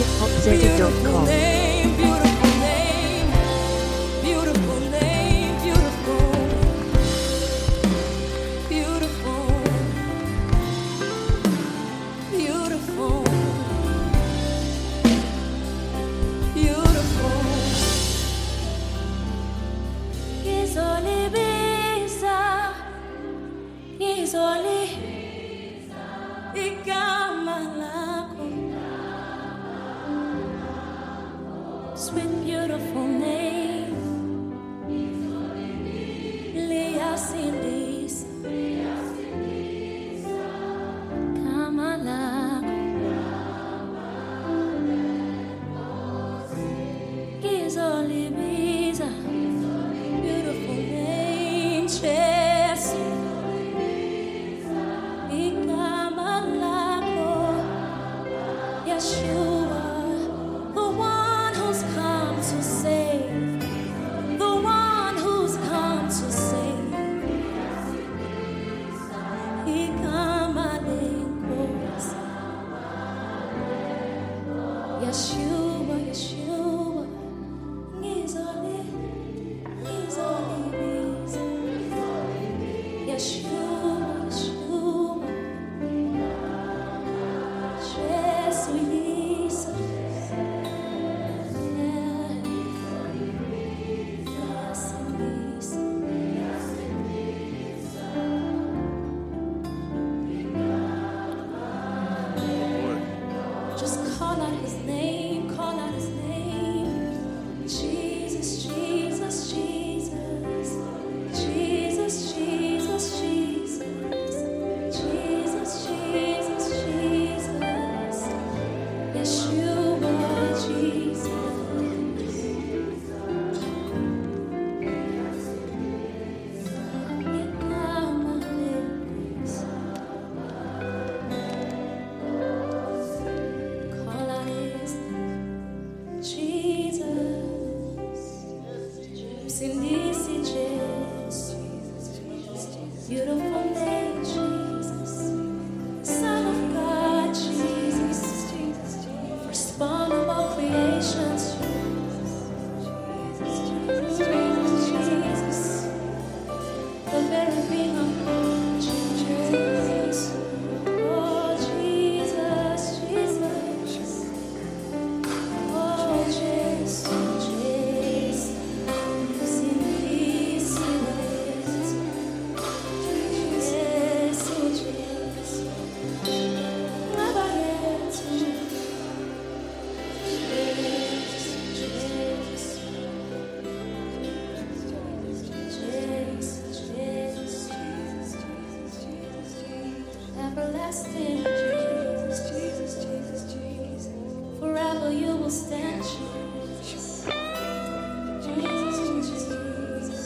hiphopzeta.com. name, beautiful name, beautiful name, beautiful, beautiful, beautiful, beautiful. Ngizolibisa, igama lakho. Sweet, beautiful name, liyasindisa, gama lakho. Ngizolibisa, beautiful name, Jesu, igama lakho, Yeshua, the one who's come to save, the one who's come to save. Igama lenkosi, Yeshua, Yeshua, ngizolibisa, Yeshua, Yeshua, Jesu Yisa, just call out his name, call out his name. Jesus, Jesus, Jesus. Jesus, Jesus, Jesus. Jesus, Jesus, Jesus. Yeshua, Jesus. Call out his name. Jesus. Cindy, Jesus. Beautiful name, Jesus. Son of God, Jesus. Firstborn of all creations, Jesus. The very being of God, Jesus. Oh, Jesus, Jesus. Oh, Jesus, Jesus. Everlasting Jesus, Jesus, Jesus, Jesus. Forever you will stand, Jesus. Jesus, Jesus, Jesus.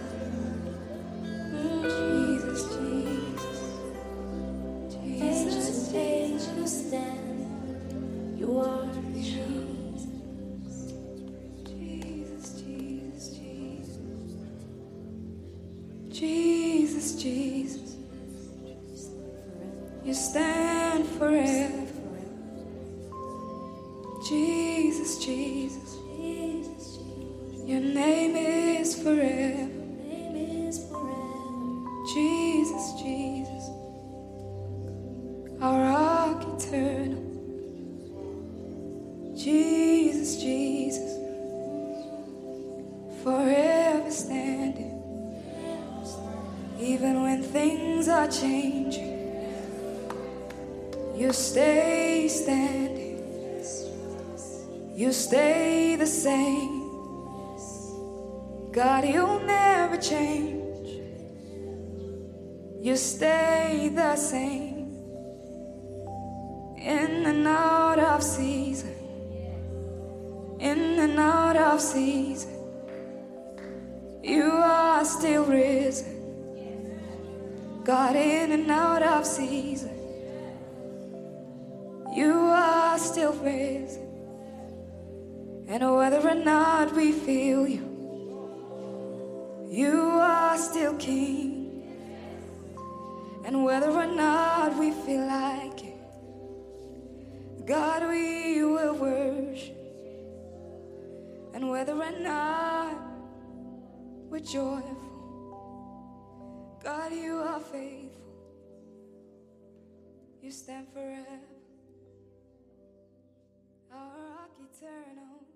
Jesus, Jesus. Ages and age you stand. You are Jesus. Jesus, Jesus, Jesus. Jesus, Jesus. You stand forever. Jesus, Jesus. Your name is forever. Jesus, Jesus. Our rock eternal. Jesus, Jesus. Forever standing. Even when things are changing, you stay standing. You stay the same. God, you'll never change. You stay the same. In and out of season. In and out of season. You are still risen. God, in and out of season. You are still risen. And whether or not we feel you, you are still king. And whether or not we feel like it, God, we will worship. we're joyful. God, you are faithful. You stand forever, our rock eternal.